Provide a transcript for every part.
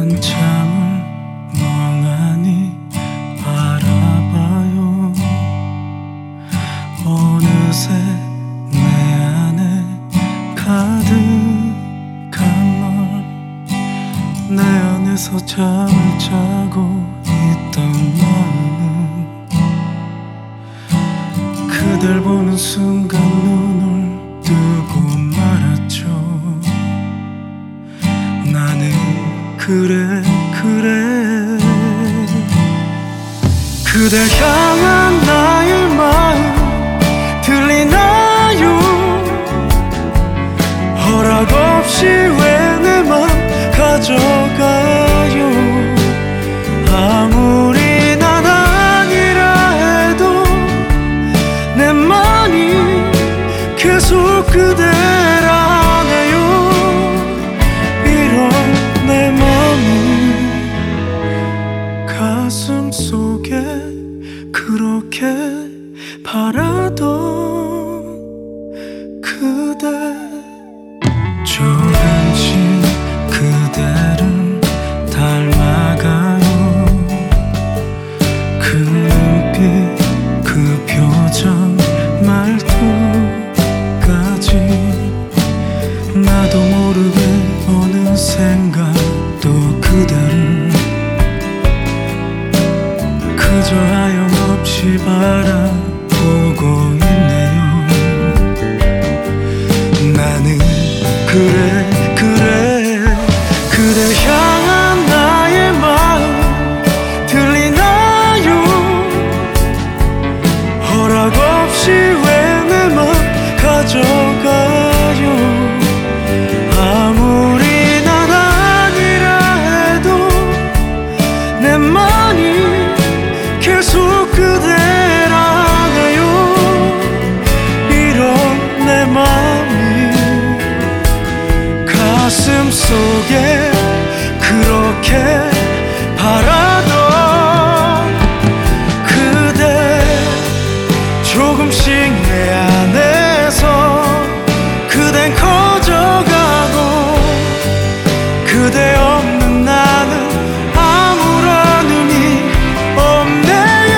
한참을 멍하니 바라봐요. 어느새 내 안에 가득한 널, 내 안에서 잠을 자고 있던 너는 그댈 보는 순간 눈을 뜨고 말았죠. 나는 그래 그댈 향한 나의 마음 들리나요? 허락 없이 왜 내 맘 가져가요? 아무리 난 아니라 해도 내 맘이 계속 그대라네요. 이런 내 맘이 가슴 속에 그렇게 바라던 그대, 조금씩 그대를 닮아가요. 그 눈빛, 그 표정, 말투까지 나도 모르게 어느샌가 또 그대를 그저 하염없이 바라보고 있네요. 나는 그래 그대 향한 나의 마음 들리나요? 허락 없이 왜 내 맘 가져가요? 아무리 난 아니라 해도 내 맘이 계속 그대라네요. 이런 내 맘이 가슴 속에 그렇게 바라던 그대, 조금씩 내 안에서 그댄 커져가고 그대 없는 나는 아무런 의미 없네요.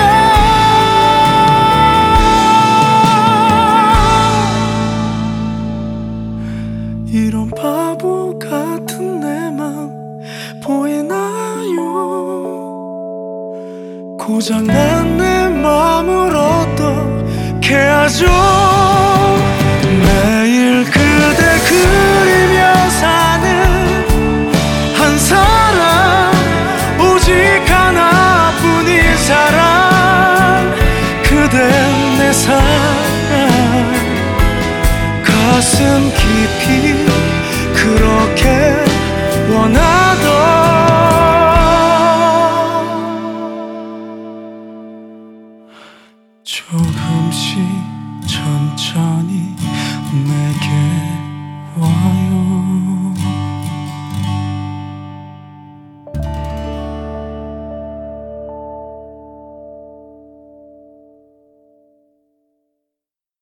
이런 바보 같은 내 맘 보이나요? 고장난 내 맘을 어떻게 하죠?